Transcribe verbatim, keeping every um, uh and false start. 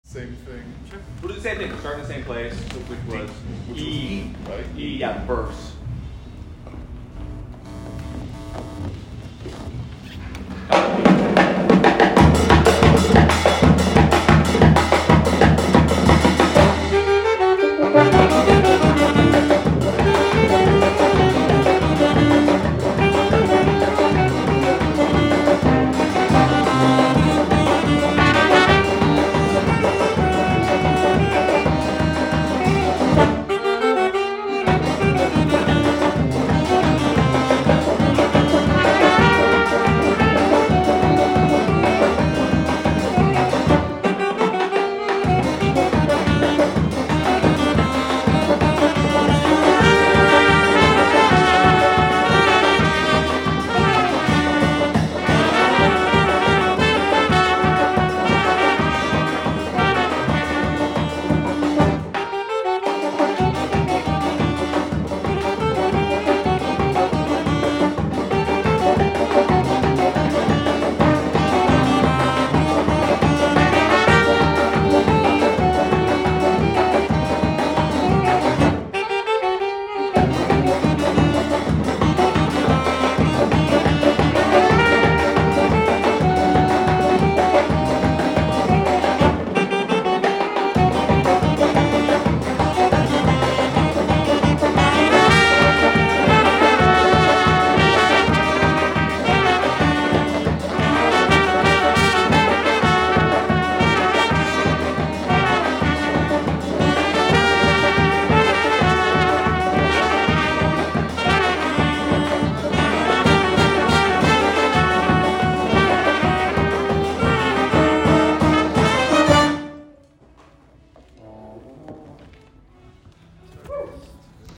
Same thing. Sure. We'll do the same thing. We'll start in the same place, which was Which was E. E, right? E, yeah, bursts.